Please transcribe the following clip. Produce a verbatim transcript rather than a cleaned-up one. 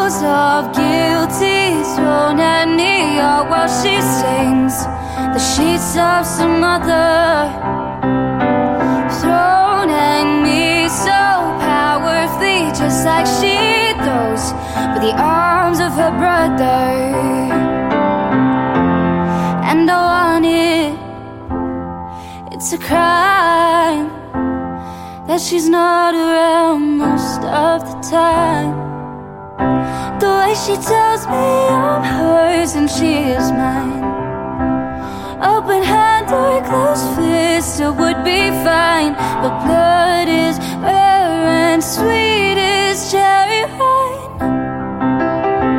shadows of guilty thrown at me, all while she sings the sheets of some other, thrown at me so powerfully, just like she throws with the arms of her brother. And I want it, it's a crime that she's not around most of the time. The way she tells me I'm hers and she is mine, open hand or closed fist, it would be fine. But blood is rare and sweet,